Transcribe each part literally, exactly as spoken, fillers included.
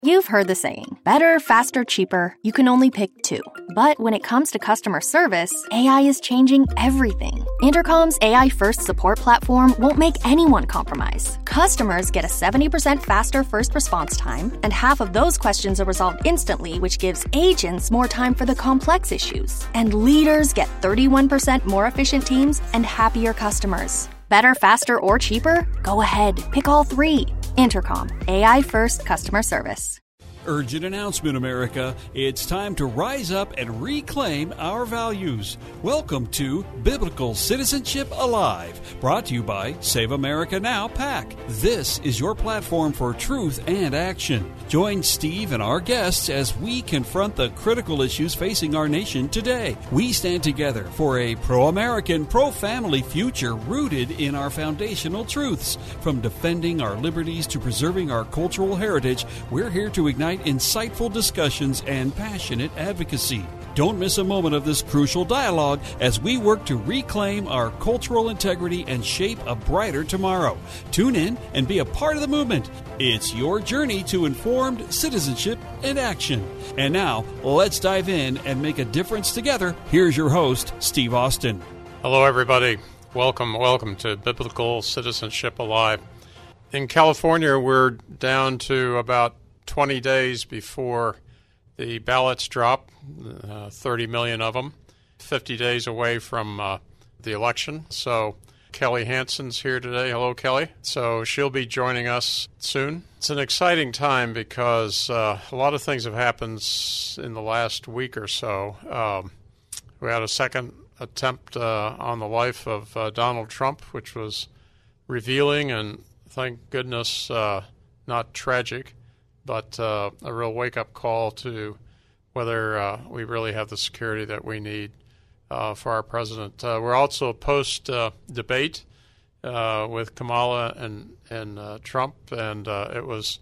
You've heard the saying, better, faster, cheaper. You can only pick two. But when it comes to customer service, A I is changing everything. Intercom's A I-first support platform won't make anyone compromise. Customers get a seventy percent faster first response time, and half of those questions are resolved instantly, which gives agents more time for the complex issues. And leaders get thirty-one percent more efficient teams and happier customers. Better, faster, or cheaper? Go ahead, pick all three. Intercom, A I-first customer service. Urgent announcement, America. It's time to rise up and reclaim our values. Welcome to Biblical Citizenship Alive, brought to you by Save America Now PAC. This is your platform for truth and action. Join Steve and our guests as we confront the critical issues facing our nation today. We stand together for a pro-American, pro-family future rooted in our foundational truths. From defending our liberties to preserving our cultural heritage, we're here to ignite insightful discussions and passionate advocacy. Don't miss a moment of this crucial dialogue as we work to reclaim our cultural integrity and shape a brighter tomorrow. Tune in and be a part of the movement. It's your journey to informed citizenship and action. And now, let's dive in and make a difference together. Here's your host, Steve Austin. Hello, everybody. Welcome, welcome to Biblical Citizenship Alive. In California, we're down to about twenty days before the ballots drop, uh, thirty million of them, fifty days away from uh, the election. So Kelly Hansen's here today. Hello, Kelly. So she'll be joining us soon. It's an exciting time because uh, a lot of things have happened in the last week or so. Um, we had a second attempt uh, on the life of uh, Donald Trump, which was revealing and, thank goodness, uh, not tragic, but uh, a real wake-up call to whether uh, we really have the security that we need uh, for our president. Uh, we're also post-debate uh, with Kamala and, and uh, Trump, and uh, it was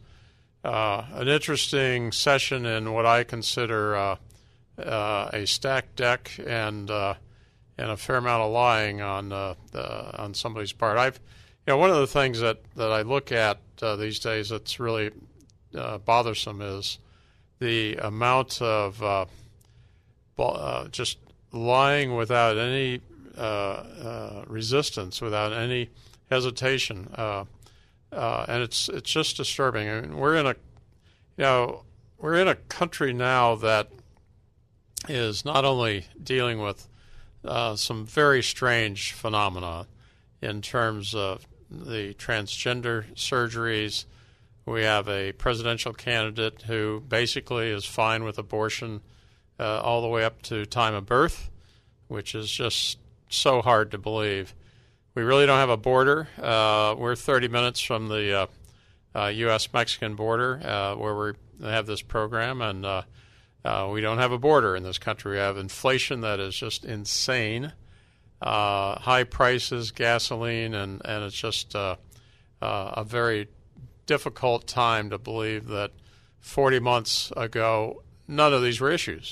uh, an interesting session in what I consider uh, uh, a stacked deck and uh, and a fair amount of lying on uh, uh, on somebody's part. I've, you know, one of the things that, that I look at uh, these days that's really Uh, bothersome is the amount of uh, uh, just lying without any uh, uh, resistance, without any hesitation, uh, uh, and it's it's just disturbing. I mean, we're in a you know we're in a country now that is not only dealing with uh, some very strange phenomena in terms of the transgender surgeries. We have a presidential candidate who basically is fine with abortion uh, all the way up to time of birth, which is just so hard to believe. We really don't have a border. Uh, we're thirty minutes from the uh, uh, U S Mexican border uh, where we have this program, and uh, uh, we don't have a border in this country. We have inflation that is just insane, uh, high prices, gasoline, and, and it's just uh, uh, a very difficult time to believe that forty months ago none of these were issues.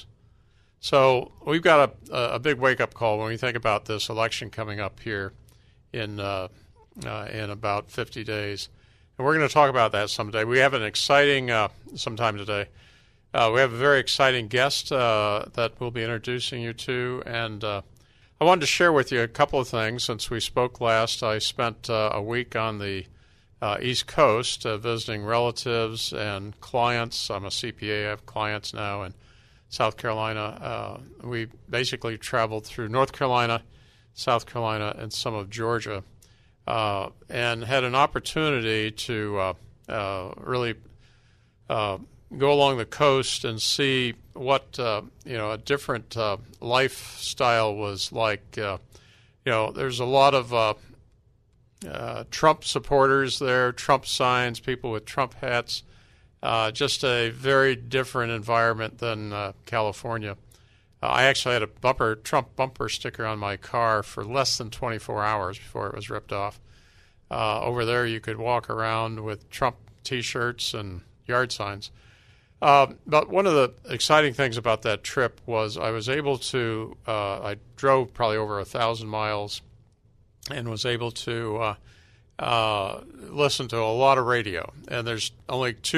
So we've got a, a big wake-up call when we think about this election coming up here in uh, uh, in about fifty days, and we're going to talk about that someday. We have an exciting uh, sometime today. Uh, we have a very exciting guest uh, that we'll be introducing you to, and uh, I wanted to share with you a couple of things since we spoke last. I spent uh, a week on the Uh, East Coast, uh, visiting relatives and clients. I'm a C P A. I have clients now in South Carolina. Uh, we basically traveled through North Carolina, South Carolina, and some of Georgia, uh, and had an opportunity to uh, uh, really uh, go along the coast and see what uh, you know a different uh, lifestyle was like. Uh, you know, there's a lot of uh, Uh, Trump supporters there, Trump signs, people with Trump hats, uh, just a very different environment than uh, California. Uh, I actually had a bumper Trump bumper sticker on my car for less than twenty-four hours before it was ripped off. Uh, over there you could walk around with Trump T-shirts and yard signs. Uh, but one of the exciting things about that trip was I was able to, uh, I drove probably over a thousand miles and was able to uh, uh, listen to a lot of radio. And there's only two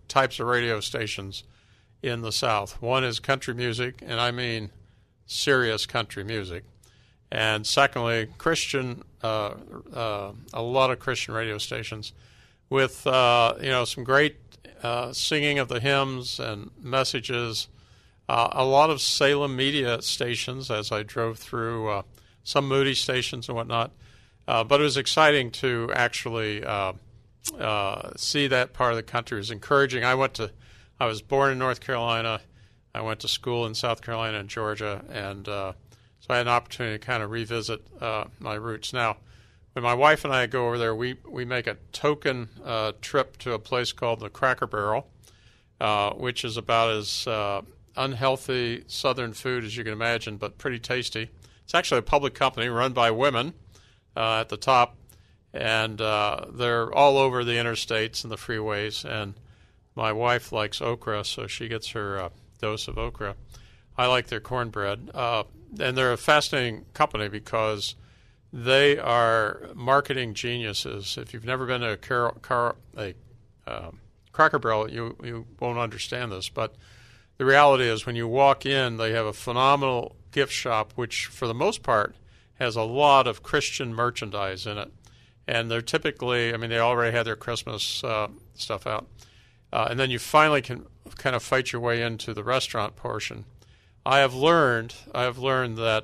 types of radio stations in the South. One is country music, and I mean serious country music. And secondly, Christian, uh, uh, a lot of Christian radio stations with, uh, you know, some great uh, singing of the hymns and messages. Uh, a lot of Salem media stations as I drove through, uh, some Moody stations and whatnot. Uh, but it was exciting to actually uh, uh, see that part of the country. It was encouraging. I went to, I was born in North Carolina. I went to school in South Carolina and Georgia, and uh, so I had an opportunity to kind of revisit uh, my roots. Now, when my wife and I go over there, we, we make a token uh, trip to a place called the Cracker Barrel, uh, which is about as uh, unhealthy Southern food as you can imagine, but pretty tasty. It's actually a public company run by women uh, at the top, and uh, they're all over the interstates and the freeways. And my wife likes okra, so she gets her uh, dose of okra. I like their cornbread. Uh, and they're a fascinating company because they are marketing geniuses. If you've never been to a, car, car, a uh, Cracker Barrel, you, you won't understand this. But the reality is when you walk in, they have a phenomenal gift shop, which for the most part has a lot of Christian merchandise in it. And they're typically, I mean, they already had their Christmas uh, stuff out. Uh, and then you finally can kind of fight your way into the restaurant portion. I have learned, I have learned that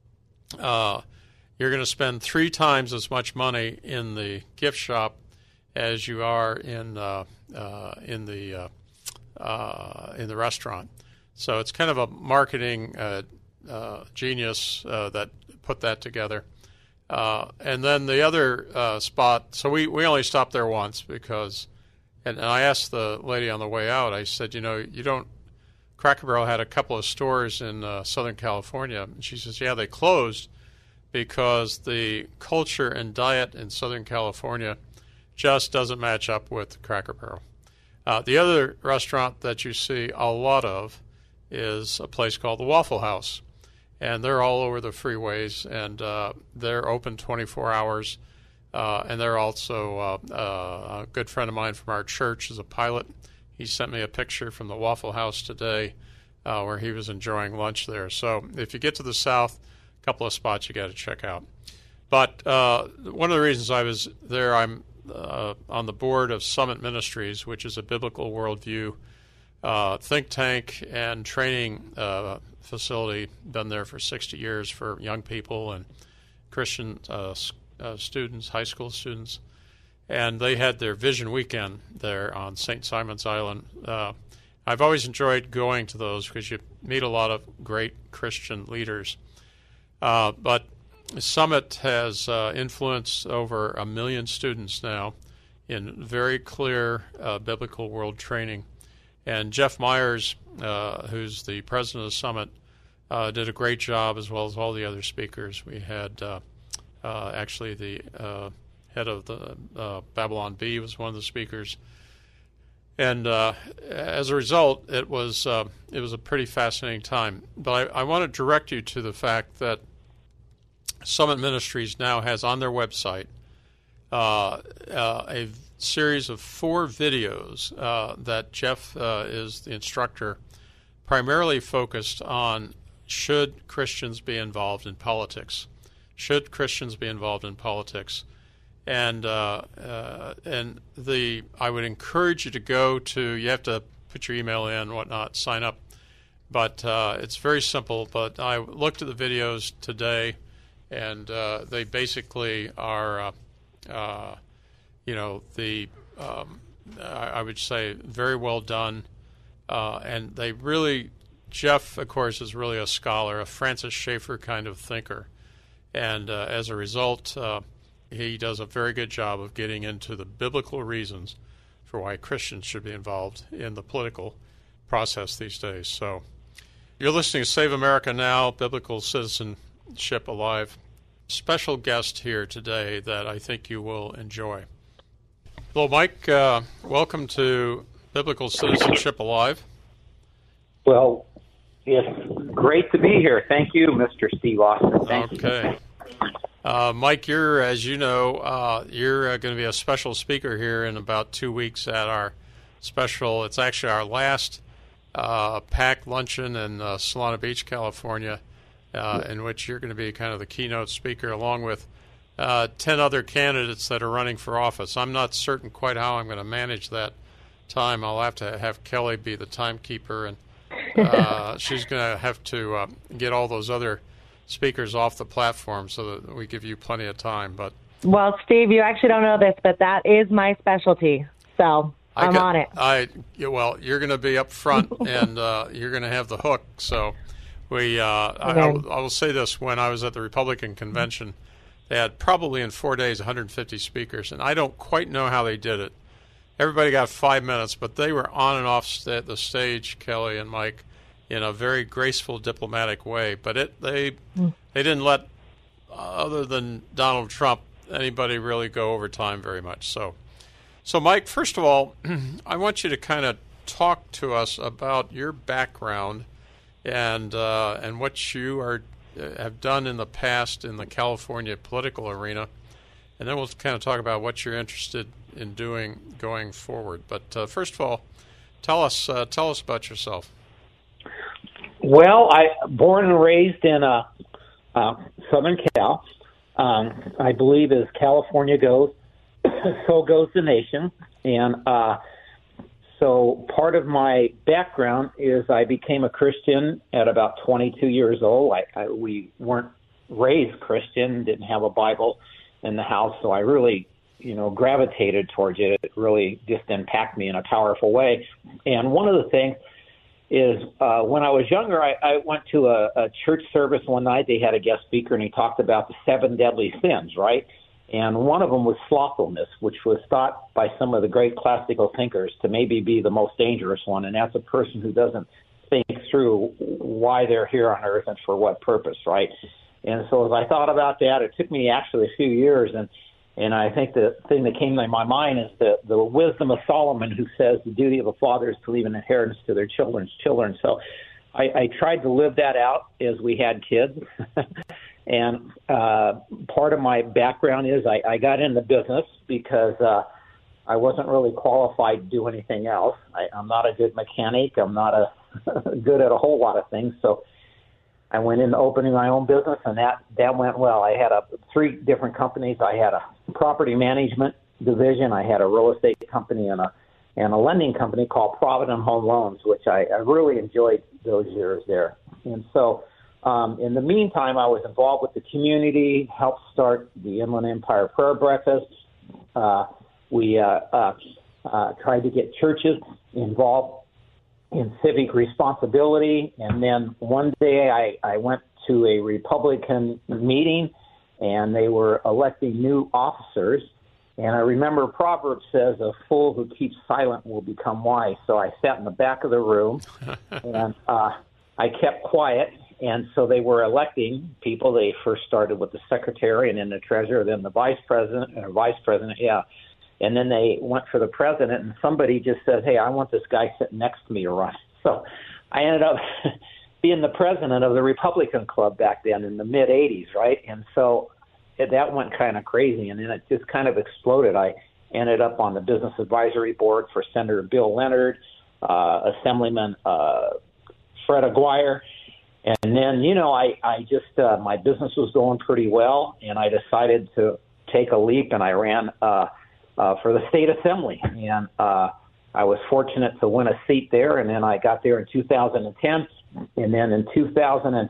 uh, you're going to spend three times as much money in the gift shop as you are in uh, uh, in the uh, uh, in the restaurant. So it's kind of a marketing uh, uh, genius uh, that put that together. Uh, and then the other uh, spot, so we, we only stopped there once because, and, and I asked the lady on the way out, I said, you know, you don't, Cracker Barrel had a couple of stores in uh, Southern California. And she says, yeah, they closed because the culture and diet in Southern California just doesn't match up with Cracker Barrel. Uh, the other restaurant that you see a lot of is a place called the Waffle House. And they're all over the freeways, and uh, they're open twenty-four hours. Uh, and they're also uh, uh, a good friend of mine from our church is a pilot. He sent me a picture from the Waffle House today uh, where he was enjoying lunch there. So if you get to the South, a couple of spots you got to check out. But uh, one of the reasons I was there, I'm uh, on the board of Summit Ministries, which is a biblical worldview uh, think tank and training uh facility. Been there for sixty years for young people and Christian uh, uh, students, high school students. And they had their Vision Weekend there on Saint Simon's Island. Uh, I've always enjoyed going to those because you meet a lot of great Christian leaders. Uh, but Summit has uh, influenced over a million students now in very clear uh, biblical world training. And Jeff Myers, uh, who's the president of Summit, uh, did a great job, as well as all the other speakers. We had uh, uh, actually the uh, head of the uh, Babylon Bee was one of the speakers, and uh, as a result, it was uh, it was a pretty fascinating time. But I, I want to direct you to the fact that Summit Ministries now has on their website uh, uh, a series of four videos uh, that Jeff uh, is the instructor, primarily focused on should Christians be involved in politics? Should Christians be involved in politics? And uh, uh, and the I would encourage you to go to, you have to put your email in and whatnot, sign up. But uh, it's very simple. But I looked at the videos today, and uh, they basically are uh, uh, you know, the um, I would say very well done, uh, and they really, Jeff, of course, is really a scholar, a Francis Schaeffer kind of thinker, and uh, as a result, uh, he does a very good job of getting into the biblical reasons for why Christians should be involved in the political process these days. So you're listening to Save America Now, Biblical Citizenship Alive. Special guest here today that I think you will enjoy. Hello, Mike. Uh, welcome to Biblical Citizenship Alive. Well, it's great to be here. Thank you, Mister Steve Austin. Thank okay. You. Uh, Mike, you're, as you know, uh, you're uh, going to be a special speaker here in about two weeks at our special. It's actually our last uh, packed luncheon in uh, Solana Beach, California, uh, in which you're going to be kind of the keynote speaker along with uh, ten other candidates that are running for office. I'm not certain quite how I'm going to manage that time. I'll have to have Kelly be the timekeeper, and uh, she's going to have to uh, get all those other speakers off the platform so that we give you plenty of time. But well, Steve, you actually don't know this, but that is my specialty, so I I'm got, on it. I well, you're going to be up front, and uh, you're going to have the hook. So we, uh, I, I, will, I will say this: when I was at the Republican convention, they had probably in four days one hundred fifty speakers, and I don't quite know how they did it. Everybody got five minutes, but they were on and off st- the stage, Kelly and Mike, in a very graceful, diplomatic way. But it they mm. they didn't let, uh, other than Donald Trump, anybody really go over time very much. So, so Mike, first of all, I want you to kind of talk to us about your background and uh, and what you are uh, have done in the past in the California political arena, and then we'll kind of talk about what you're interested in doing going forward. But uh, first of all, tell us uh, tell us about yourself. Well, I born and raised in uh, uh, Southern Cal. Um, I believe as California goes, so goes the nation. And uh, so part of my background is I became a Christian at about twenty-two years old. I, I, we weren't raised Christian, didn't have a Bible in the house, so I really you know, gravitated towards it. It really just impacted me in a powerful way. And one of the things is uh, when I was younger, I, I went to a, a church service one night. They had a guest speaker, and he talked about the seven deadly sins, right? And one of them was slothfulness, which was thought by some of the great classical thinkers to maybe be the most dangerous one. And that's a person who doesn't think through why they're here on earth and for what purpose, right? And so as I thought about that, it took me actually a few years, and And I think the thing that came to my mind is the, the wisdom of Solomon, who says the duty of a father is to leave an inheritance to their children's children. So I, I tried to live that out as we had kids. and uh, part of my background is I, I got into business because uh, I wasn't really qualified to do anything else. I, I'm not a good mechanic. I'm not a good at a whole lot of things. So I went into opening my own business, and that, that went well. I had a, three different companies. I had a property management division. I had a real estate company and a and a lending company called Provident Home Loans, which I, I really enjoyed those years there. And so um, in the meantime, I was involved with the community, helped start the Inland Empire Prayer Breakfast. Uh, we uh, uh, uh, tried to get churches involved in civic responsibility. And then one day I, I went to a Republican meeting, and they were electing new officers. And I remember Proverbs says, a fool who keeps silent will become wise. So I sat in the back of the room, and uh, I kept quiet. And so they were electing people. They first started with the secretary and then the treasurer, then the vice president, or vice president, yeah. And then they went for the president, and somebody just said, hey, I want this guy sitting next to me to run. So I ended up being the president of the Republican Club back then in the mid-eighties, right? And so it, that went kind of crazy, and then it just kind of exploded. I ended up on the Business Advisory Board for Senator Bill Leonard, uh, Assemblyman uh, Fred Aguirre. And then, you know, I, I just, uh, my business was going pretty well, and I decided to take a leap, and I ran uh, uh, for the state assembly. And uh, I was fortunate to win a seat there, and then I got there in two thousand ten. And then in two thousand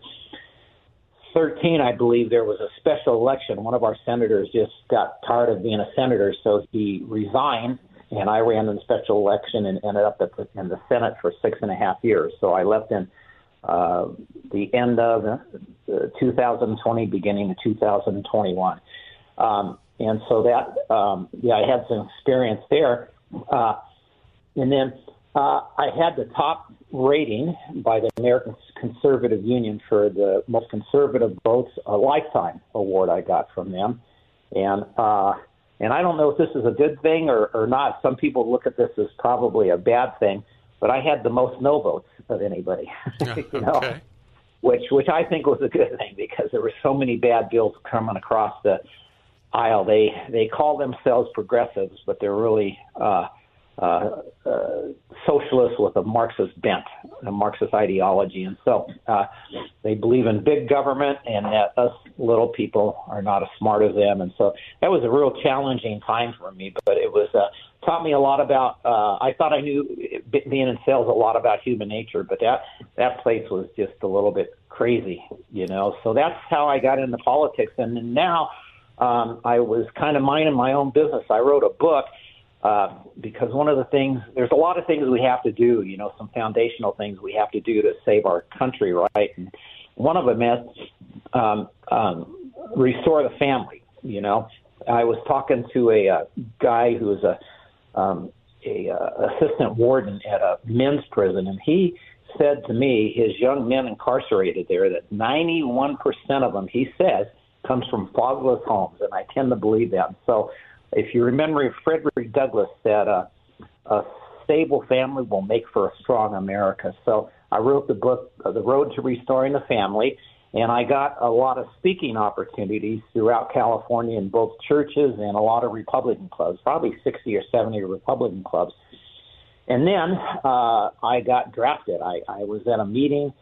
thirteen, I believe, there was a special election. One of our senators just got tired of being a senator, so he resigned, and I ran in the special election and ended up at the, in the Senate for six and a half years. So I left in uh, the end of uh, two thousand twenty, beginning of two thousand twenty-one. Um, and so that, um, yeah, I had some experience there. Uh, and then uh, I had the top rating by the American Conservative Union for the most conservative votes, a lifetime award I got from them. And uh, and I don't know if this is a good thing or, or not. Some people look at this as probably a bad thing, but I had the most no votes of anybody, you know, okay. which which I think was a good thing because there were so many bad bills coming across the aisle. They they call themselves progressives, but they're really uh, uh, uh, socialist with a Marxist bent, a Marxist ideology. And so uh, they believe in big government and that us little people are not as smart as them. And so that was a real challenging time for me, but it was uh, taught me a lot about, uh, I thought I knew, being in sales, a lot about human nature, but that, that place was just a little bit crazy, you know. So that's how I got into politics. And then now um, I was kind of minding my own business. I wrote a book uh, because one of the things, there's a lot of things we have to do, you know, some foundational things we have to do to save our country, right? And one of them is um, um, restore the family, you know. I was talking to a, a guy who was a um, a uh, assistant warden at a men's prison, and he said to me, his young men incarcerated there, that ninety-one percent of them, he says, comes from fatherless homes, and I tend to believe that. So if you remember, Frederick Douglass said, uh, a stable family will make for a strong America. So I wrote the book, uh, The Road to Restoring the Family, and I got a lot of speaking opportunities throughout California in both churches and a lot of Republican clubs, probably sixty or seventy Republican clubs. And then uh, I got drafted. I, I was at a meeting,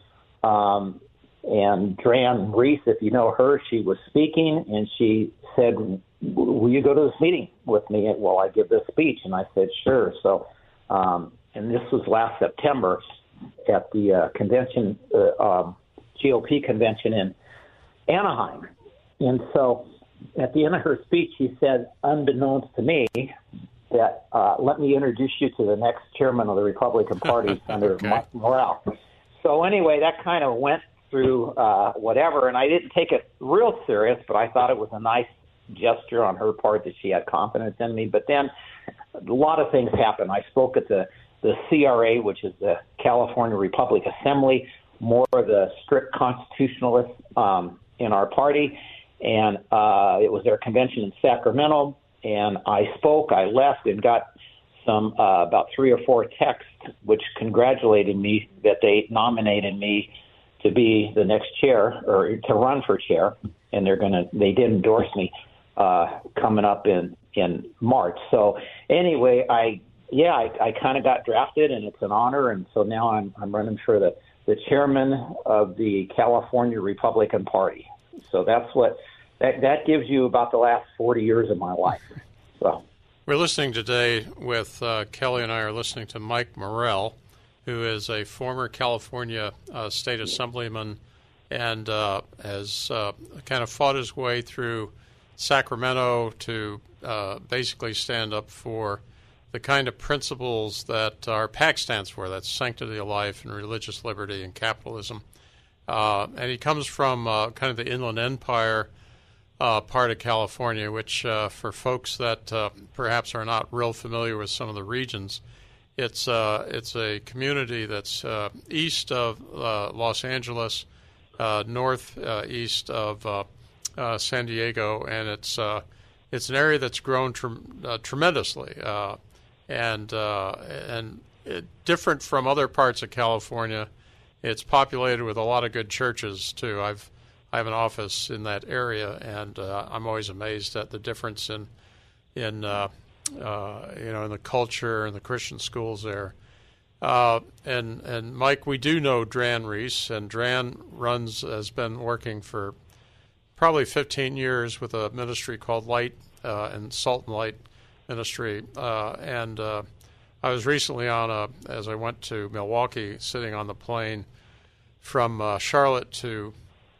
um, and Dran Reese, if you know her, she was speaking, and she said, will you go to this meeting with me while I give this speech? And I said, sure. So, um, and this was last September at the uh, convention, uh, um, G O P convention in Anaheim. And so at the end of her speech, she said, unbeknownst to me, that uh, let me introduce you to the next chairman of the Republican Party, Senator okay. Mike Morrell. So anyway, that kind of went through uh, whatever, and I didn't take it real serious, but I thought it was a nice gesture on her part that she had confidence in me. But then a lot of things happened. I spoke at the, the C R A, which is the California Republic Assembly, more of the strict constitutionalists um, in our party, and uh, it was their convention in Sacramento, and I spoke, I left, and got some uh, about three or four texts which congratulated me that they nominated me to be the next chair, or to run for chair, and they're gonna they did endorse me uh, coming up in, in March. So anyway, I yeah, I, I kind of got drafted, and it's an honor, and so now I'm I'm running for the the chairman of the California Republican Party. So that's what, that, that gives you about the last forty years of my life. So we're listening today with, uh, Kelly and I are listening to Mike Morrell, who is a former California uh, state assemblyman and uh, has uh, kind of fought his way through Sacramento to uh, basically stand up for the kind of principles that our PAC stands for. That's sanctity of life and religious liberty and capitalism. Uh, and he comes from uh, kind of the Inland Empire uh, part of California, which uh, for folks that uh, perhaps are not real familiar with some of the regions, it's uh, it's a community that's uh, east of uh, Los Angeles, uh, north uh, east of uh, uh, San Diego, and it's uh, it's an area that's grown tre- uh, tremendously. Uh, And uh, and it, different from other parts of California, it's populated with a lot of good churches too. I've I have an office in that area, and uh, I'm always amazed at the difference in in uh, uh, you know in the culture and the Christian schools there. Uh, and and Mike, we do know Dran Reese, and Dran runs has been working for probably fifteen years with a ministry called Light uh, and Salt and Light Ministry, uh, and uh, I was recently on a, as I went to Milwaukee, sitting on the plane from uh, Charlotte to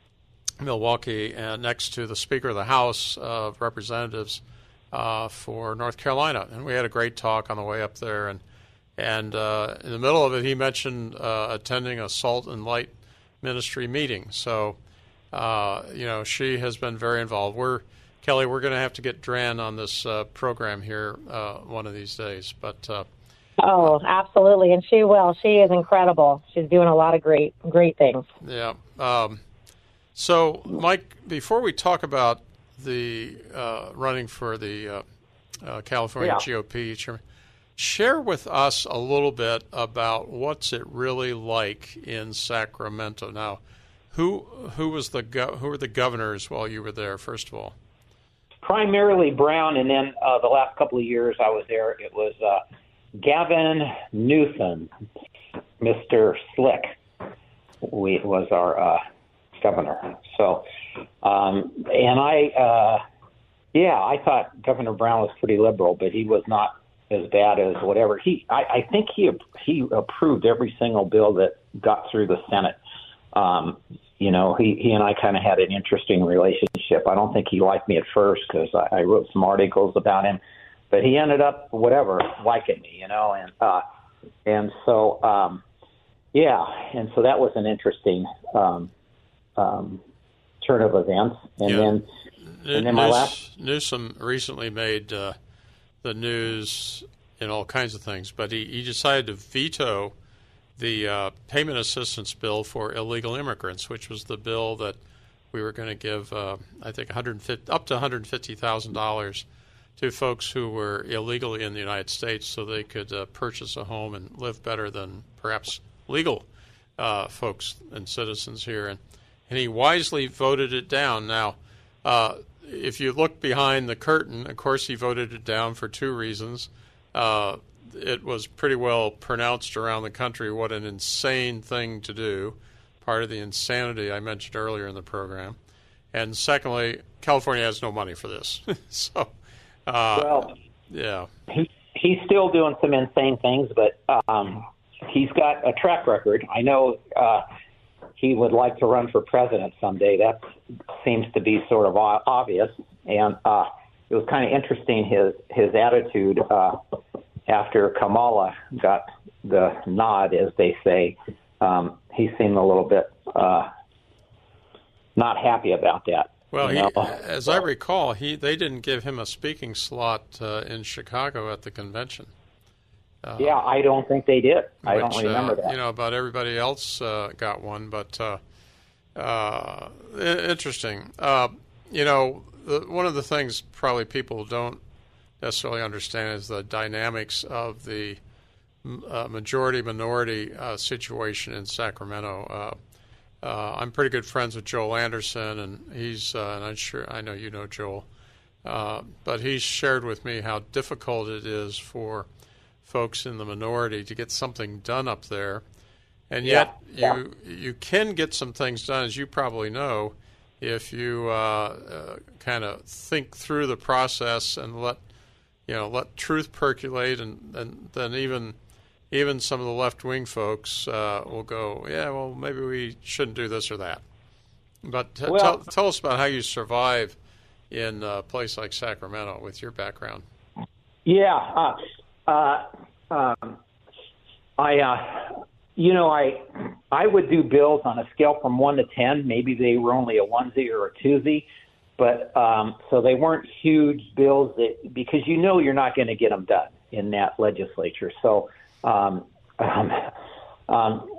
Milwaukee, and next to the Speaker of the House of Representatives uh, for North Carolina, and we had a great talk on the way up there, and and uh, in the middle of it, he mentioned uh, attending a Salt and Light Ministry meeting. So, uh, you know, she has been very involved. We're Kelly, we're going to have to get Dran on this uh, program here uh, one of these days. But uh, oh, absolutely, and she will. She is incredible. She's doing a lot of great, great things. Yeah. Um, so, Mike, before we talk about the uh, running for the uh, uh, California yeah. G O P chairman, share with us a little bit about what's it really like in Sacramento now. Who who was the go- who were the governors while you were there? First of all. Primarily Brown, and then uh, the last couple of years I was there, it was uh, Gavin Newsom, Mister Slick, we, was our uh, governor. So, um, and I, uh, yeah, I thought Governor Brown was pretty liberal, but he was not as bad as whatever. He, I, I think he he approved every single bill that got through the Senate. Um, you know, he, he and I kind of had an interesting relationship. I don't think he liked me at first because I, I wrote some articles about him, but he ended up, whatever, liking me, you know, and uh, and so, um, yeah, and so that was an interesting um, um, turn of events. And yeah. then, and then my News, last Newsom recently made uh, the news in all kinds of things, but he, he decided to veto the uh, payment assistance bill for illegal immigrants, which was the bill that we were going to give, uh, I think, one hundred fifty, up to one hundred fifty thousand dollars to folks who were illegally in the United States so they could uh, purchase a home and live better than perhaps legal uh, folks and citizens here. And, and he wisely voted it down. Now, uh, if you look behind the curtain, of course, he voted it down for two reasons. Uh, it was pretty well pronounced around the country what an insane thing to do, part of the insanity I mentioned earlier in the program. And secondly, California has no money for this. so, uh, well, yeah. He, he's still doing some insane things, but um, he's got a track record. I know uh, he would like to run for president someday. That seems to be sort of obvious. And uh, it was kind of interesting, his, his attitude uh, after Kamala got the nod, as they say. Um, he seemed a little bit uh, not happy about that. Well, he, know? as I recall, he they didn't give him a speaking slot uh, in Chicago at the convention. Uh, yeah, I don't think they did. I which, don't remember uh, that. You know, about everybody else uh, got one, but uh, uh, interesting. Uh, you know, the, one of the things probably people don't necessarily understand is the dynamics of the uh, majority-minority uh, situation in Sacramento. Uh, uh, I'm pretty good friends with Joel Anderson, and he's, uh, and I'm sure I know you know Joel, uh, but he's shared with me how difficult it is for folks in the minority to get something done up there, and yet yeah, you yeah. you can get some things done, as you probably know, if you uh, uh, kind of think through the process and let you know let truth percolate, and, and then even even some of the left wing folks uh, will go, yeah, well, maybe we shouldn't do this or that. But t- well, tell, tell us about how you survive in a place like Sacramento with your background. Yeah. Uh, Uh, um, I, uh, you know, I, I would do bills on a scale from one to ten. Maybe they were only a onesie or a twosie, but um, so they weren't huge bills that, because you know you're not going to get them done in that legislature. So um, um, um,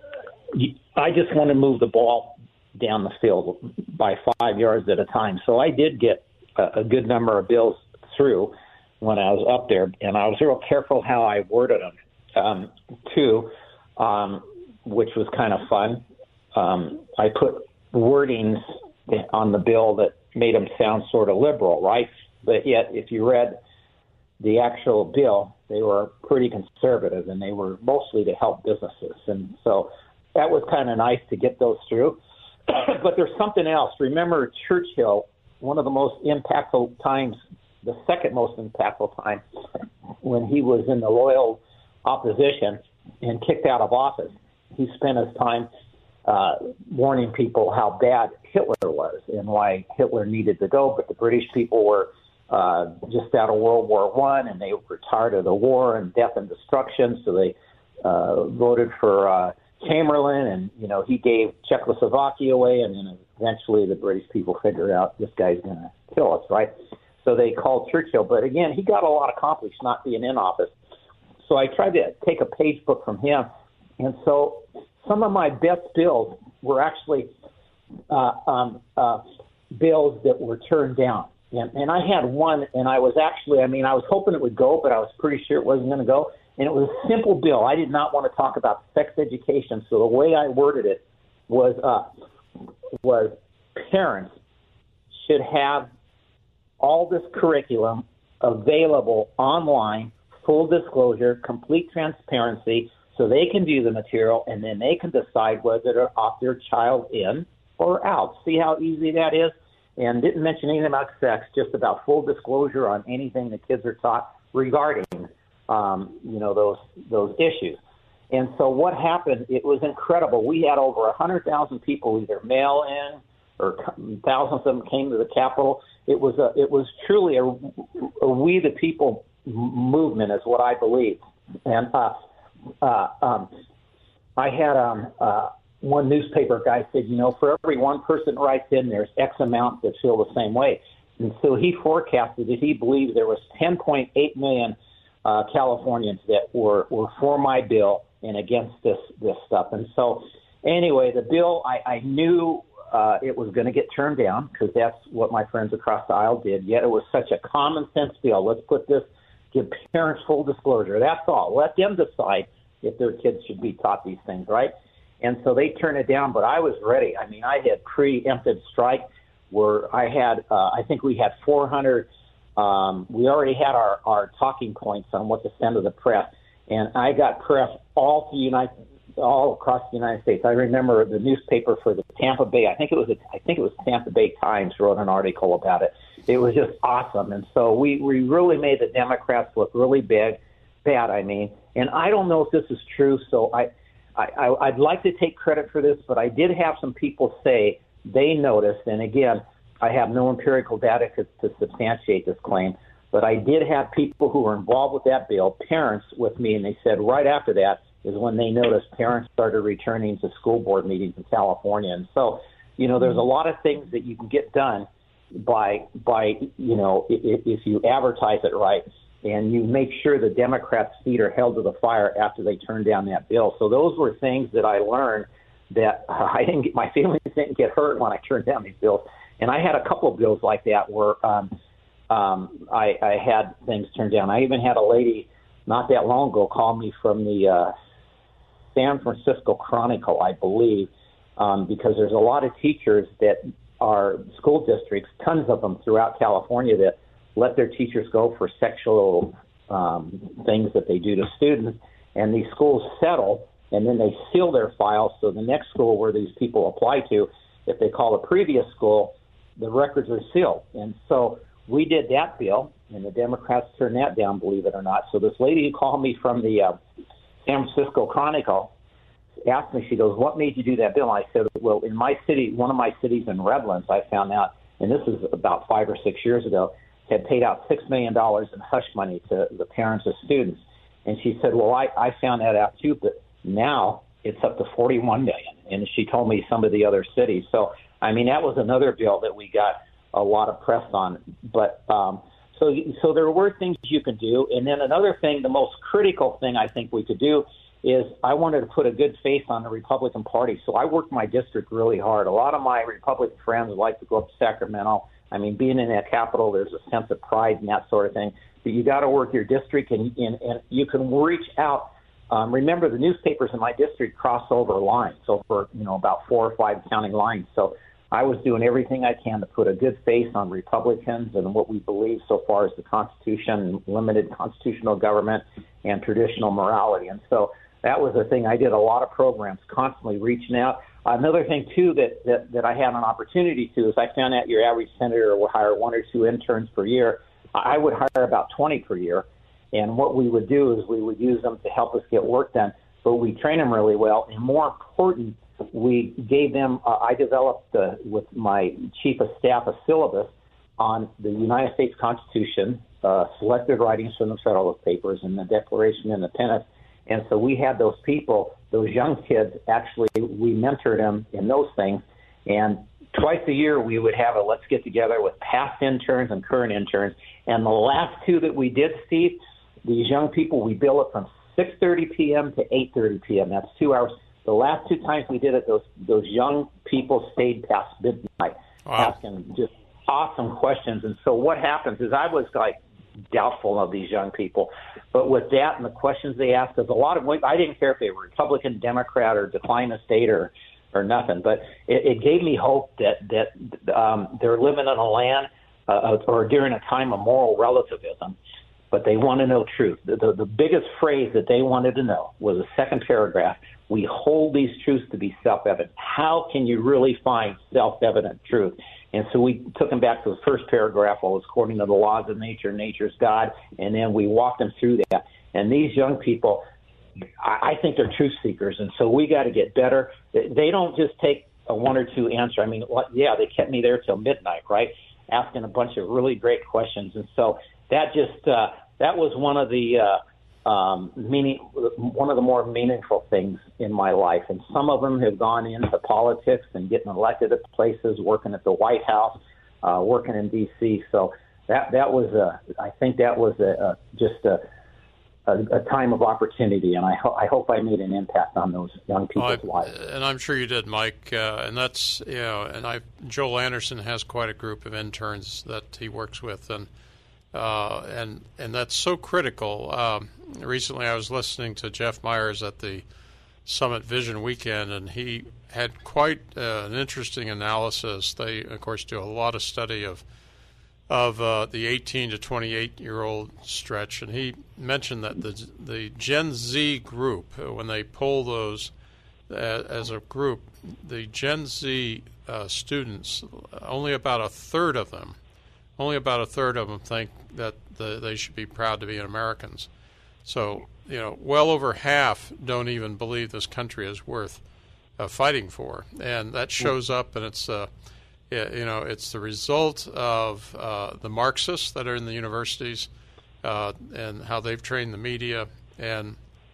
I just want to move the ball down the field by five yards at a time. So I did get a, a good number of bills through when I was up there, and I was real careful how I worded them, um, too, um, which was kind of fun. Um, I put wordings on the bill that made them sound sort of liberal, right? But yet, if you read the actual bill, they were pretty conservative, and they were mostly to help businesses. And so that was kind of nice to get those through. But there's something else. Remember Churchill, one of the most impactful times, the second most impactful time, when he was in the loyal opposition and kicked out of office. He spent his time uh, warning people how bad Hitler was and why Hitler needed to go, but the British people were uh, just out of World War One, and they were tired of the war and death and destruction, so they uh, voted for uh, Chamberlain, and you know he gave Czechoslovakia away, and then eventually the British people figured out this guy's going to kill us, right? So they called Churchill. But again, he got a lot accomplished not being in office. So I tried to take a page book from him. And so some of my best bills were actually uh, um, uh, bills that were turned down. And, and I had one, and I was actually, I mean, I was hoping it would go, but I was pretty sure it wasn't going to go. And it was a simple bill. I did not want to talk about sex education. So the way I worded it was, uh, was parents should have all this curriculum available online full disclosure, complete transparency, so they can view the material and then they can decide whether to opt their child in or out. See how easy that is? And didn't mention anything about sex, just about full disclosure on anything the kids are taught regarding, um, you know, those those issues. And so what happened, it was incredible. We had over one hundred thousand people either mail in or thousands of them came to the Capitol. It was a, it was truly a, a we the people movement is what I believe. And uh, uh, um, I had um, uh, one newspaper guy said, you know, for every one person that writes in, there's X amount that feel the same way. And so he forecasted that he believed there was ten point eight million uh, Californians that were, were for my bill and against this, this stuff. And so anyway, the bill, I, I knew uh, it was going to get turned down because that's what my friends across the aisle did. Yet it was such a common sense bill. Let's put this, give parents full disclosure. That's all. Let them decide if their kids should be taught these things, right? And so they turned it down, but I was ready. I mean, I had preempted strike where I had, uh, I think we had four hundred, um, we already had our, our talking points on what to send to the press. And I got press all through United, all across the United States. I remember the newspaper for the Tampa Bay, I think it was, a, I think it was Tampa Bay Times wrote an article about it. It was just awesome. And so we, we really made the Democrats look really big, bad, I mean. And I don't know if this is true, so I, I, I'd like to take credit for this, but I did have some people say they noticed, and again, I have no empirical data to, to substantiate this claim, but I did have people who were involved with that bill, parents with me, and they said right after that is when they noticed parents started returning to school board meetings in California. And so, you know, there's a lot of things that you can get done by, by you know, if, if you advertise it right and you make sure the Democrats' feet are held to the fire after they turn down that bill. So those were things that I learned that uh, I didn't get, my feelings didn't get hurt when I turned down these bills. And I had a couple of bills like that where um, um, I, I had things turned down. I even had a lady not that long ago call me from the uh, San Francisco Chronicle, I believe, um, because there's a lot of teachers that are school districts, tons of them throughout California, that let their teachers go for sexual um, things that they do to students, and these schools settle, and then they seal their files, so the next school where these people apply to, if they call a previous school, the records are sealed. And so we did that bill, and the Democrats turned that down, believe it or not. So this lady who called me from the uh, San Francisco Chronicle asked me, she goes, what made you do that bill? And I said, well, in my city, one of my cities in Redlands, I found out, and this is about five or six years ago, had paid out six million dollars in hush money to the parents of students. And she said, well, I, I found that out too, but now it's up to forty-one million dollars. And she told me some of the other cities. So, I mean, that was another bill that we got a lot of press on. But um, so, so there were things you could do. And then another thing, the most critical thing I think we could do is I wanted to put a good face on the Republican Party. So I worked my district really hard. A lot of my Republican friends like to go up to Sacramento. I mean, being in that capital, there's a sense of pride and that sort of thing. But you got to work your district, and, and, and you can reach out. Um, remember, the newspapers in my district cross over lines, over, you know, about four or five county lines. So I was doing everything I can to put a good face on Republicans and what we believe so far as the Constitution, limited constitutional government, and traditional morality. And so that was the thing. I did a lot of programs, constantly reaching out. Another thing, too, that, that, that I had an opportunity to is I found out your average senator will hire one or two interns per year. I would hire about twenty per year. And what we would do is we would use them to help us get work done, but we train them really well. And more important, we gave them, uh, I developed uh, with my chief of staff a syllabus on the United States Constitution, uh, selected writings from the Federalist Papers, and the Declaration of Independence. And so we had those people, those young kids, actually, we mentored them in those things. And twice a year we would have a let's get together with past interns and current interns. And the last two that we did, Steve, these young people, we bill it from six thirty p.m. to eight thirty p.m. That's two hours. The last two times we did it, those those young people stayed past midnight, wow, asking just awesome questions. And so what happens is I was like doubtful of these young people. But with that and the questions they asked, because a lot of I didn't care if they were Republican, Democrat, or decline the state or or nothing. But it, it gave me hope that that um, they're living in a land uh, or during a time of moral relativism. but they want to know truth. The, the, the biggest phrase that they wanted to know was the second paragraph. We hold these truths to be self-evident. How can you really find self-evident truth? And so we took them back to the first paragraph, well, it's according to the laws of nature, nature's God, and then we walked them through that. And these young people, I, I think they're truth seekers, and so we got to get better. They don't just take a one or two answer. I mean, yeah, they kept me there till midnight, right, asking a bunch of really great questions. And so that just uh, that was one of the uh, um, meaning, one of the more meaningful things in my life. And some of them have gone into politics and getting elected at places, working at the White House, uh, working in D C. So that that was a, I think that was a, a just a, a, a time of opportunity, and I, ho- I hope I made an impact on those young people's well, I, lives. And I'm sure you did, Mike. Uh, and that's you know, and I Joel Anderson has quite a group of interns that he works with, and. Uh, and and that's so critical. Um, recently, I was listening to Jeff Myers at the Summit Vision Weekend, and he had quite uh, an interesting analysis. They, of course, do a lot of study of of uh, the eighteen to twenty-eight year old stretch, and he mentioned that the the Gen Z group, when they poll those uh, as a group, the Gen Z uh, students, only about a third of them. Only about a third of them think that the, they should be proud to be Americans. So, you know, well over half don't even believe this country is worth uh, fighting for, and that shows up. And it's, uh, you know, it's the result of uh, the Marxists that are in the universities uh, and how they've trained the media. And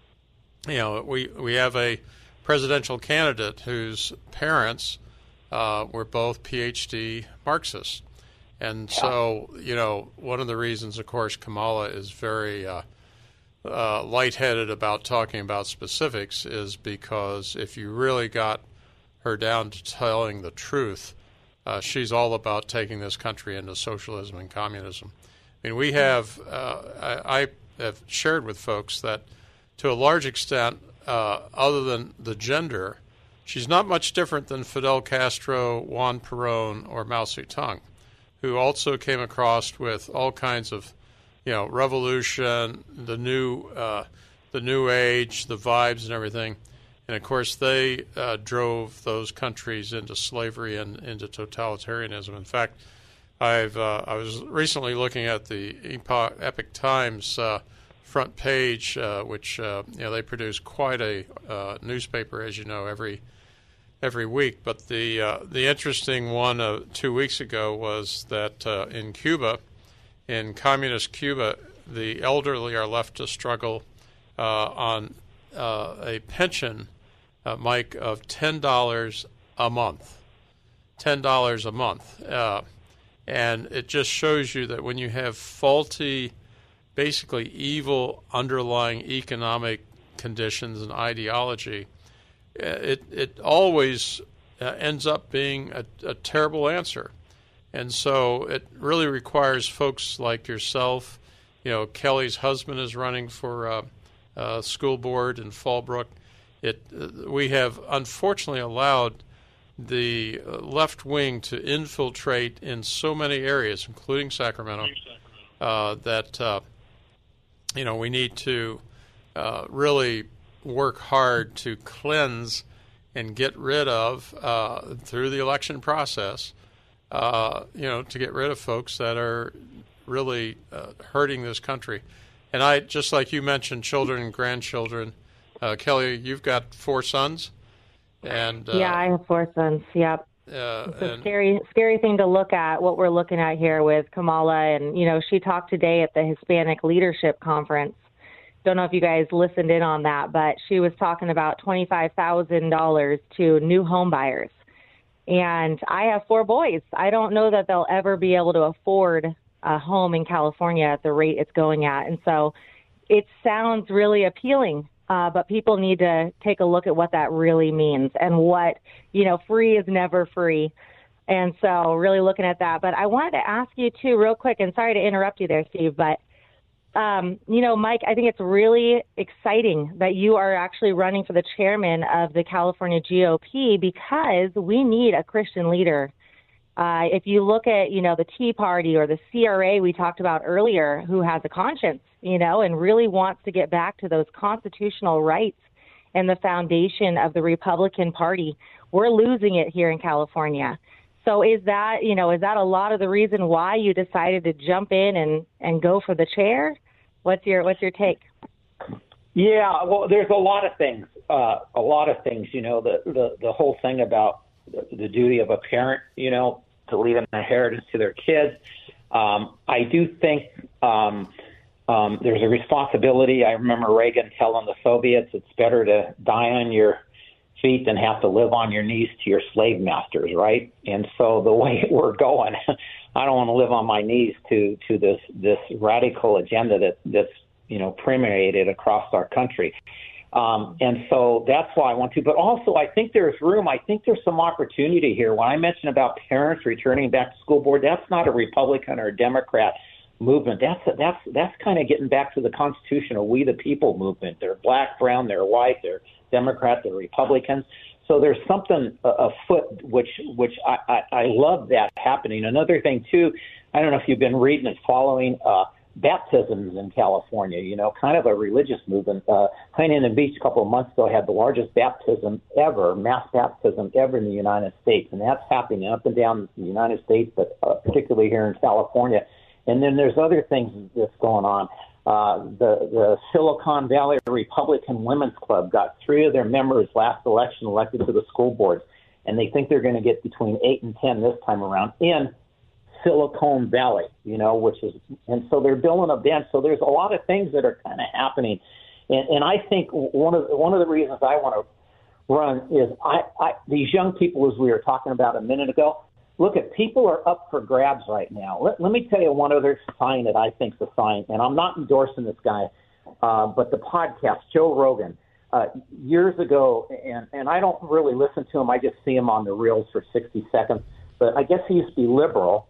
you know, we we have a presidential candidate whose parents uh, were both P H D Marxists. And so, you know, one of the reasons, of course, Kamala is very uh, uh, lightheaded about talking about specifics is because if you really got her down to telling the truth, uh, she's all about taking this country into socialism and communism. I mean, we have, uh, I, I have shared with folks that to a large extent, uh, other than the gender, she's not much different than Fidel Castro, Juan Perón, or Mao Zedong, who also came across with all kinds of, you know, revolution, the new, uh, the new age, the vibes and everything, and of course they uh, drove those countries into slavery and into totalitarianism. In fact, I've uh, I was recently looking at the Epoch, Epic Times uh, front page, uh, which uh, you know they produce quite a uh, newspaper, as you know, every. every week. But the uh, the interesting one uh, two weeks ago was that uh, in Cuba, in communist Cuba, the elderly are left to struggle uh, on uh, a pension, uh, Mike, of ten dollars a month. ten dollars a month. Uh, and it just shows you that when you have faulty, basically evil underlying economic conditions and ideology, It it always uh, ends up being a, a terrible answer, and so it really requires folks like yourself. You know, Kelly's husband is running for uh, uh, school board in Fallbrook. It uh, we have unfortunately allowed the left wing to infiltrate in so many areas, including Sacramento, uh, that uh, you know we need to uh, really work hard to cleanse and get rid of uh, through the election process, uh, you know, to get rid of folks that are really uh, hurting this country. And I, just like you mentioned, children and grandchildren. Uh, Kelly, you've got four sons, and uh, yeah, I have four sons. Yep. Uh, it's a and, scary, scary thing to look at. What we're looking at here with Kamala, and you know, she talked today at the Hispanic Leadership Conference. Don't know if you guys listened in on that, but she was talking about twenty-five thousand dollars to new home buyers. And I have four boys. I don't know that they'll ever be able to afford a home in California at the rate it's going at. And so it sounds really appealing, uh, but people need to take a look at what that really means and what, you know, free is never free. And so really looking at that. But I wanted to ask you, too, real quick, and sorry to interrupt you there, Steve, but Um, you know, Mike, I think it's really exciting that you are actually running for the chairman of the California G O P because we need a Christian leader Uh, if you look at, you know, the Tea Party or the C R A we talked about earlier, who has a conscience, you know, and really wants to get back to those constitutional rights and the foundation of the Republican Party, we're losing it here in California. So is that, you know, is that a lot of the reason why you decided to jump in and, and go for the chair? What's your what's your take? Yeah, well, there's a lot of things, uh, a lot of things, you know, the, the, the whole thing about the, the duty of a parent, you know, to leave an inheritance to their kids. Um, I do think um, um, there's a responsibility. I remember Reagan telling the Soviets it's better to die on your feet than have to live on your knees to your slave masters, right? And so the way we're going, I don't want to live on my knees to to this this radical agenda that that's you know permeated across our country. Um, and so that's why I want to. But also, I think there's room. I think there's some opportunity here. When I mentioned about parents returning back to school board, that's not a Republican or a Democrat movement. That's a, that's that's kind of getting back to the constitutional we the people movement. They're black, brown, they're white, they're Democrat, they're Republicans. So there's something afoot which which I, I, I love that happening. Another thing too, I don't know if you've been reading and following uh, baptisms in California. You know, kind of a religious movement. Uh, Huntington Beach a couple of months ago had the largest baptism ever, mass baptism ever in the United States, and that's happening up and down the United States, but uh, particularly here in California. And then there's other things that's going on. Uh, the, the Silicon Valley Republican Women's Club got three of their members last election elected to the school boards, and they think they're going to get between eight and ten this time around in Silicon Valley, you know, which is, and so they're building a bench. So there's a lot of things that are kind of happening. And, and I think one of, one of the reasons I want to run is I, I, these young people, as we were talking about a minute ago, look at people are up for grabs right now. Let, let me tell you one other sign that I think is a sign, and I'm not endorsing this guy, uh, but the podcast, Joe Rogan, uh, years ago, and, and I don't really listen to him. I just see him on the reels for sixty seconds. But I guess he used to be liberal,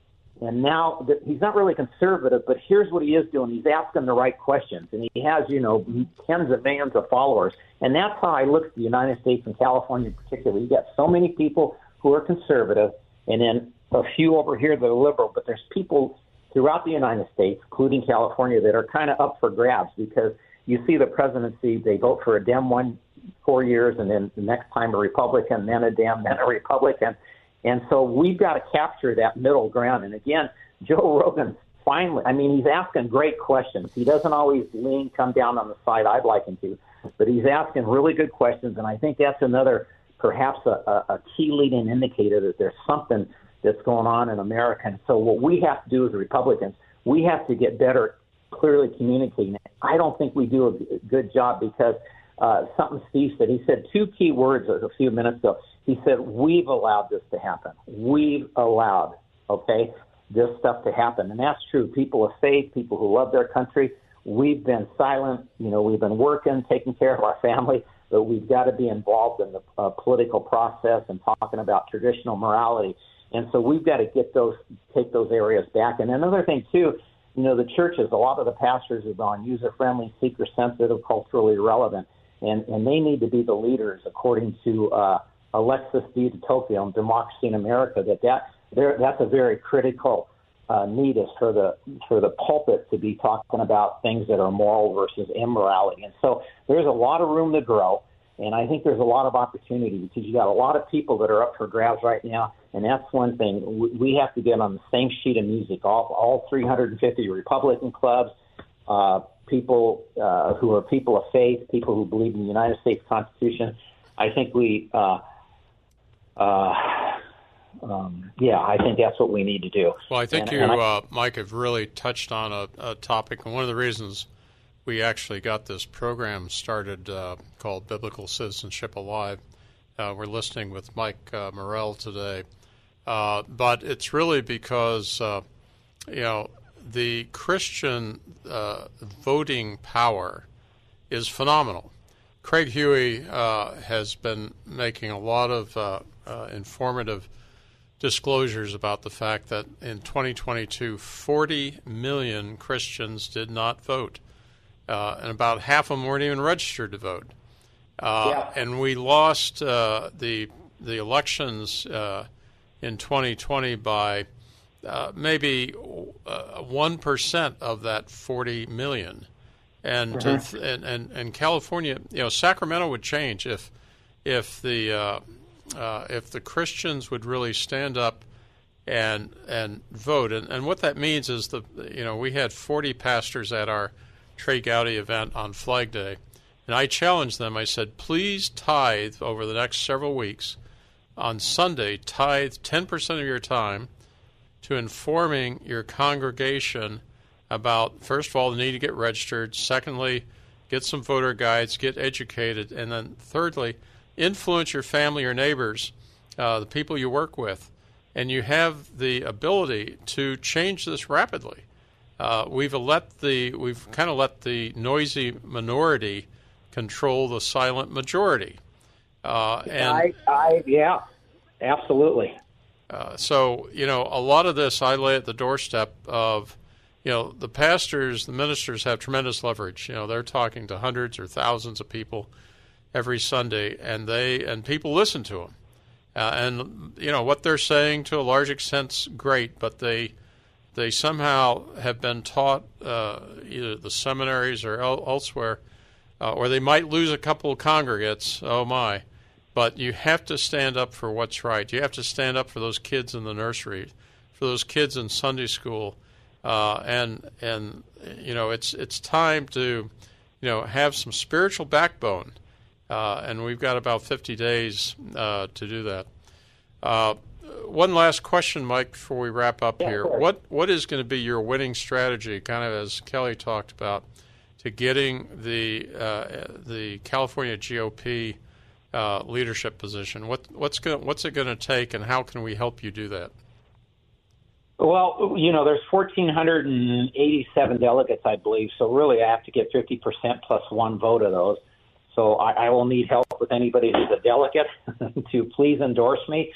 and now that he's not really conservative, but here's what he is doing. He's asking the right questions, and he has, you know, tens of millions of followers. And that's how I look at the United States and California in particular. You got so many people who are conservative, and then a few over here that are liberal, but there's people throughout the United States, including California, that are kind of up for grabs because you see the presidency, they vote for a Dem one four years, and then the next time a Republican, then a Dem, then a Republican. And so we've got to capture that middle ground. And again, Joe Rogan finally, I mean, he's asking great questions. He doesn't always lean, come down on the side I'd like him to, but he's asking really good questions, and I think that's another perhaps a, a key leading indicator that there's something that's going on in America. And so what we have to do as Republicans, we have to get better clearly communicating it. I don't think we do a good job because uh, something Steve said, he said two key words a few minutes ago. He said, we've allowed this to happen. We've allowed, okay, this stuff to happen. And that's true. People of faith, people who love their country, we've been silent. You know, we've been working, taking care of our family, but we've got to be involved in the uh, political process and talking about traditional morality. And so we've got to get those, take those areas back. And another thing, too, you know, the churches, a lot of the pastors have gone user-friendly, seeker-sensitive, culturally relevant, and, and they need to be the leaders, according to uh, Alexis de Tocqueville in Democracy in America, that, that that's a very critical uh, need is for the for the pulpit to be talking about things that are moral versus immorality. And so there's a lot of room to grow, and I think there's a lot of opportunity because you got a lot of people that are up for grabs right now, and that's one thing. We have to get on the same sheet of music, all, all three hundred fifty Republican clubs, uh, people uh, who are people of faith, people who believe in the United States Constitution. I think we, uh, uh, um, yeah, I think that's what we need to do. Well, I think and, you, and I, uh, Mike, have really touched on a, a topic, and one of the reasons we actually got this program started uh, called Biblical Citizenship Alive. Uh, we're listening with Mike uh, Morell today. Uh, but it's really because, uh, you know, the Christian uh, voting power is phenomenal. Craig Huey uh, has been making a lot of uh, uh, informative disclosures about the fact that in twenty twenty-two, forty million Christians did not vote, uh, and about half of them weren't even registered to vote. Uh, yeah. And we lost uh, the the elections uh, in twenty twenty by uh, maybe uh, one percent of that forty million. And, mm-hmm. to, and and and California, you know, Sacramento would change if if the uh, uh, if the Christians would really stand up and and vote. And and what that means is the you know we had forty pastors at our Trey Gowdy event on Flag Day, and I challenged them. I said, please tithe over the next several weeks. On Sunday, tithe ten percent of your time to informing your congregation about, first of all, the need to get registered, secondly, get some voter guides, get educated, and then thirdly, influence your family or neighbors, uh, the people you work with. And you have the ability to change this rapidly. Uh, we've let the we've kind of let the noisy minority control the silent majority. Uh, and I, I, yeah, absolutely. Uh, so, you know, a lot of this I lay at the doorstep of, you know, the pastors, the ministers have tremendous leverage. You know, they're talking to hundreds or thousands of people every Sunday, and they and people listen to them. Uh, and, you know, what they're saying to a large extent's great, but they they somehow have been taught, uh, either the seminaries or el- elsewhere, uh, or they might lose a couple of congregates, oh my. But you have to stand up for what's right. You have to stand up for those kids in the nursery, for those kids in Sunday school. Uh, and and you know it's it's time to you know have some spiritual backbone, uh, and we've got about fifty days uh, to do that. Uh, one last question, Mike, before we wrap up yeah, here. Sure. What what is going to be your winning strategy, kind of as Kelly talked about, to getting the uh, the California G O P uh, leadership position? What what's going what's it going to take, and how can we help you do that? Well, you know, there's one thousand four hundred eighty-seven delegates, I believe. So really, I have to get fifty percent plus one vote of those. So I, I will need help with anybody who's a delegate to please endorse me.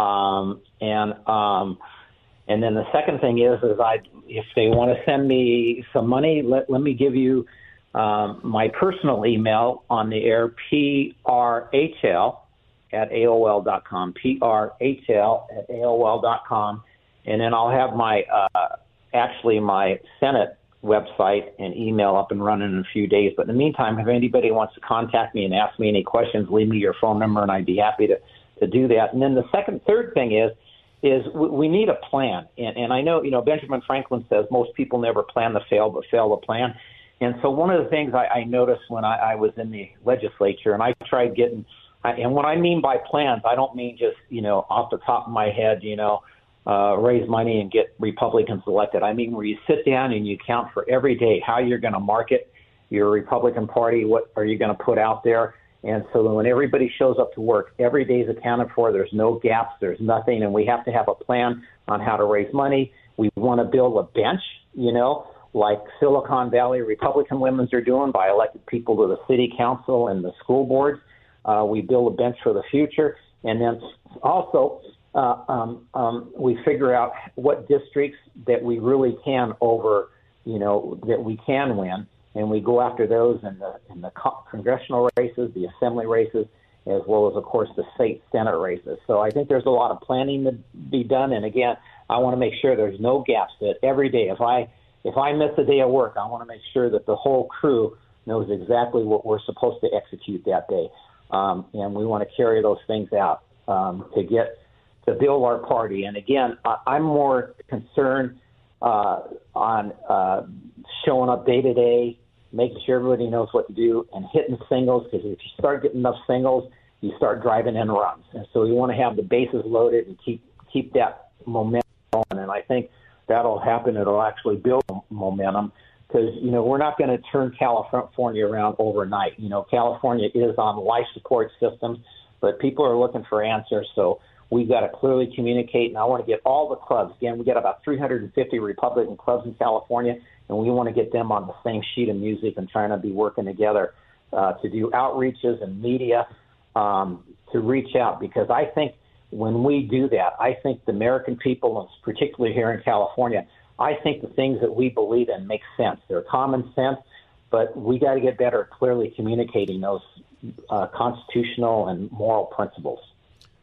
Um, and um, and then the second thing is, is I if they want to send me some money, let let me give you um, my personal email on the air, P R H L at A O L dot com, P R H L at A O L dot com. And then I'll have my, uh, actually my Senate website and email up and running in a few days. But in the meantime, if anybody wants to contact me and ask me any questions, leave me your phone number and I'd be happy to, to do that. And then the second, third thing is, is we need a plan. And, and I know, you know, Benjamin Franklin says most people never plan to fail, but fail to plan. And so one of the things I, I noticed when I, I was in the legislature and I tried getting, and what I mean by plans, I don't mean just, you know, off the top of my head, you know, Uh, raise money and get Republicans elected. I mean, where you sit down and you count for every day how you're going to market your Republican Party, what are you going to put out there. And so when everybody shows up to work, every day is accounted for. There's no gaps. There's nothing. And we have to have a plan on how to raise money. We want to build a bench, you know, like Silicon Valley Republican women's are doing by elected people to the city council and the school boards. Uh, we build a bench for the future. And then also, Uh, um, um, we figure out what districts that we really can over, you know, that we can win, and we go after those in the in the co- congressional races, the assembly races, as well as, of course, the state senate races. So I think there's a lot of planning to be done, and again, I want to make sure there's no gaps. That every day, if I if I miss a day of work, I want to make sure that the whole crew knows exactly what we're supposed to execute that day, um, and we want to carry those things out um, to get. to build our party. And again, I'm more concerned uh, on uh, showing up day to day, making sure everybody knows what to do, and hitting singles, because if you start getting enough singles, you start driving in runs. And so you want to have the bases loaded and keep keep that momentum going. And I think that'll happen. It'll actually build momentum because, you know, we're not going to turn California around overnight. You know, California is on life support systems, but people are looking for answers. So we've got to clearly communicate, and I want to get all the clubs. Again, we got about three hundred fifty Republican clubs in California, and we want to get them on the same sheet of music and trying to be working together uh, to do outreaches and media um, to reach out. Because I think when we do that, I think the American people, and particularly here in California, I think the things that we believe in make sense. They're common sense, but we got to get better at clearly communicating those uh, constitutional and moral principles.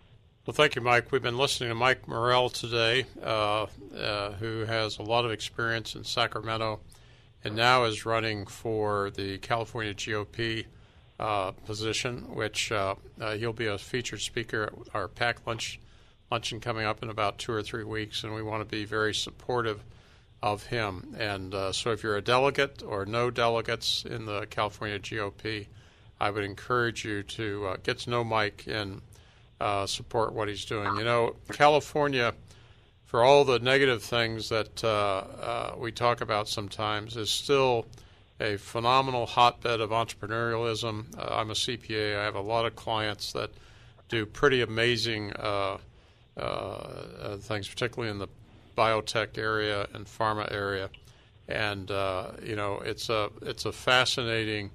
Well, thank you, Mike. We've been listening to Mike Morell today, uh, uh, who has a lot of experience in Sacramento and now is running for the California G O P uh, position, which uh, uh, he'll be a featured speaker at our PAC lunch, luncheon coming up in about two or three weeks, and we want to be very supportive of him. And uh, so if you're a delegate or no delegates in the California G O P, I would encourage you to uh, get to know Mike and uh, support what he's doing. You know, California, for all the negative things that uh, uh, we talk about sometimes, is still a phenomenal hotbed of entrepreneurialism. Uh, I'm a C P A. I have a lot of clients that do pretty amazing uh, uh, uh, things, particularly in the biotech area and pharma area. And, uh, you know, it's a, it's a fascinating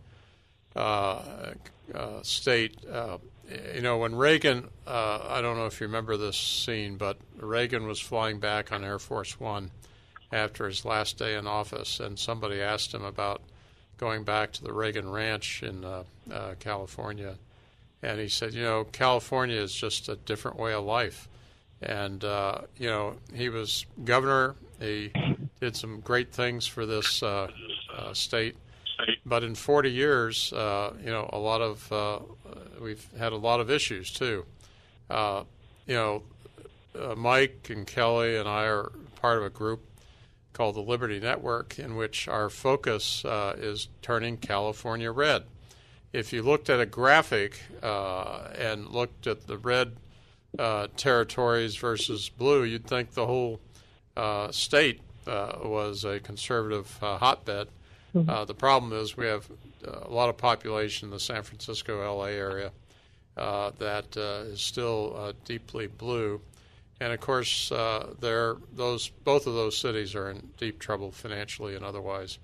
uh, uh, state. Uh, you know, when Reagan, uh, I don't know if you remember this scene, but Reagan was flying back on Air Force One after his last day in office, and somebody asked him about going back to the Reagan Ranch in uh, uh, California. And he said, you know, California is just a different way of life. And, uh, you know, he was governor. He did some great things for this uh, uh, state. But in forty years, uh, you know, a lot of, uh, we've had a lot of issues, too. Uh, you know, uh, Mike and Kelly and I are part of a group called the Liberty Network, in which our focus uh, is turning California red. If you looked at a graphic uh, and looked at the red uh, territories versus blue, you'd think the whole uh, state uh, was a conservative uh, hotbed. Mm-hmm. Uh, the problem is we have a lot of population in the San Francisco, L A area uh, that uh, is still uh, deeply blue. And of course, uh, they're, those both of those cities are in deep trouble financially and otherwise.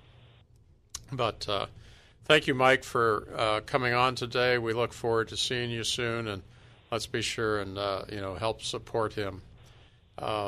But uh, thank you, Mike, for uh, coming on today. We look forward to seeing you soon, and let's be sure and uh, you know help support him. Uh,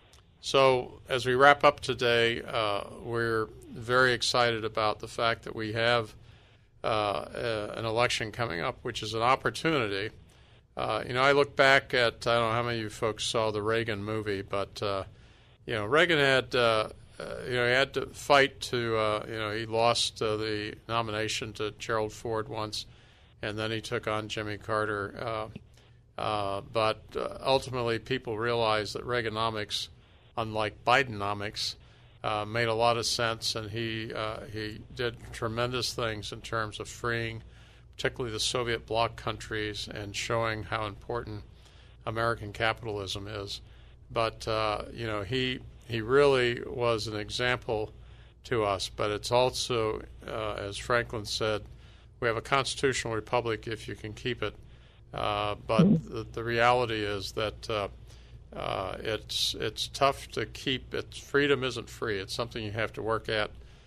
so as we wrap up today, uh, we're very excited about the fact that we have uh, a, an election coming up, which is an opportunity. Uh, you know, I look back at, I don't know how many of you folks saw the Reagan movie, but, uh, you know, Reagan had, uh, uh, you know, he had to fight to, uh, you know, he lost uh, the nomination to Gerald Ford once, and then he took on Jimmy Carter. Uh, uh, but uh, ultimately, people realized that Reaganomics, unlike Bidenomics, uh, made a lot of sense, and he uh, he did tremendous things in terms of freeing particularly the Soviet bloc countries, and showing how important American capitalism is. But, uh, you know, he he really was an example to us. But it's also, uh, as Franklin said, we have a constitutional republic if you can keep it. Uh, but the, the reality is that uh, uh, it's it's tough to keep it. Freedom isn't free. It's something you have to work at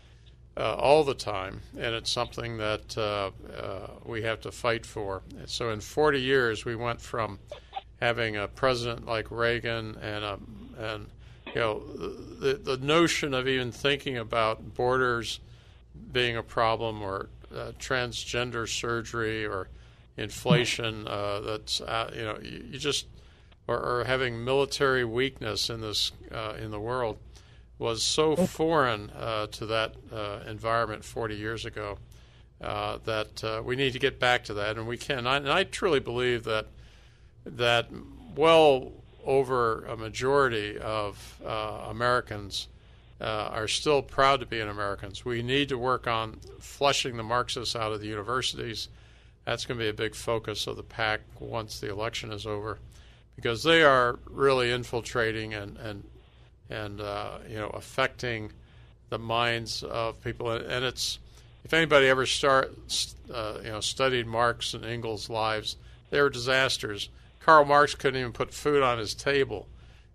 Uh, all the time, and it's something that uh, uh, we have to fight for. So in forty years, we went from having a president like Reagan and, a, and you know, the, the notion of even thinking about borders being a problem, or uh, transgender surgery, or inflation uh, that's, uh, you know, you, you just, or, or having military weakness in this, uh, in the world, was so foreign uh, to that uh, environment forty years ago uh, that uh, we need to get back to that, and we can. I, and I truly believe that that well over a majority of uh, Americans uh, are still proud to be an Americans. We need to work on flushing the Marxists out of the universities. That's going to be a big focus of the PAC once the election is over, because they are really infiltrating and and and uh, you know, affecting the minds of people. And it's, if anybody ever start uh, you know studied Marx and Engels' lives, they were disasters. Karl Marx couldn't even put food on his table,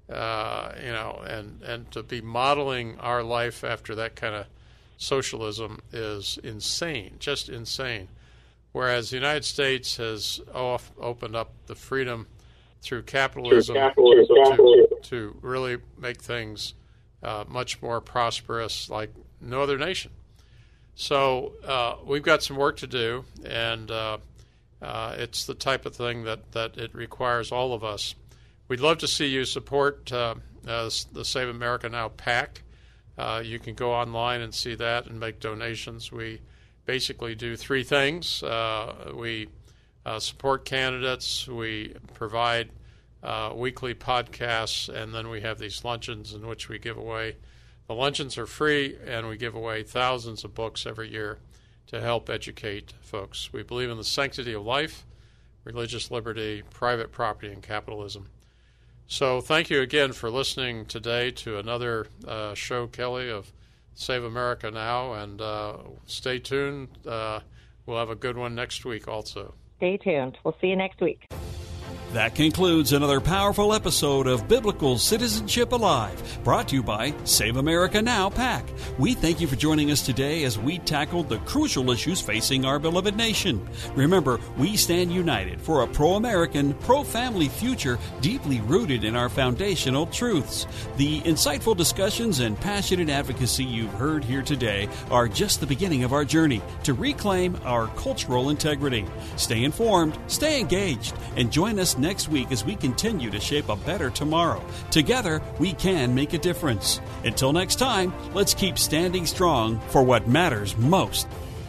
uh, you know, and and to be modeling our life after that kind of socialism is insane, just insane. Whereas the United States has off, opened up the freedom through capitalism, capitalism. To, to really make things uh, much more prosperous like no other nation. So uh, we've got some work to do, and uh, Uh, it's the type of thing that, that it requires all of us. We'd love to see you support uh, uh, the Save America Now PAC. Uh, you can go online and see that and make donations. We basically do three things. Uh, we uh, support candidates, we provide uh, weekly podcasts, and then we have these luncheons in which we give away. The luncheons are free, and we give away thousands of books every year to help educate folks. We believe in the sanctity of life, religious liberty, private property, and capitalism. So thank you again for listening today to another uh, show, Kelly, of Save America Now, and uh, stay tuned. Uh, we'll have a good one next week also. Stay tuned. We'll see you next week. That concludes another powerful episode of Biblical Citizenship Alive, brought to you by Save America Now PAC. We thank you for joining us today as we tackled the crucial issues facing our beloved nation. Remember, we stand united for a pro-American, pro-family future deeply rooted in our foundational truths. The insightful discussions and passionate advocacy you've heard here today are just the beginning of our journey to reclaim our cultural integrity. Stay informed, stay engaged, and join us next week as we continue to shape a better tomorrow. Together, we can make a difference. Until next time, let's keep standing strong for what matters most.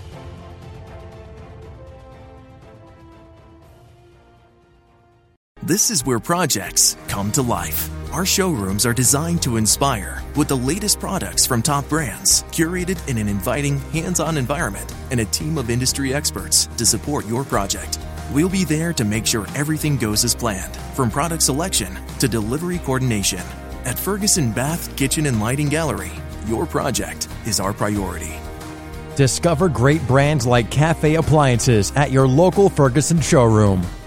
This is where projects come to life. Our showrooms are designed to inspire with the latest products from top brands, curated in an inviting, hands-on environment, and a team of industry experts to support your project. We'll be there to make sure everything goes as planned, from product selection to delivery coordination. At Ferguson Bath, Kitchen and Lighting Gallery, your project is our priority. Discover great brands like Cafe Appliances at your local Ferguson showroom.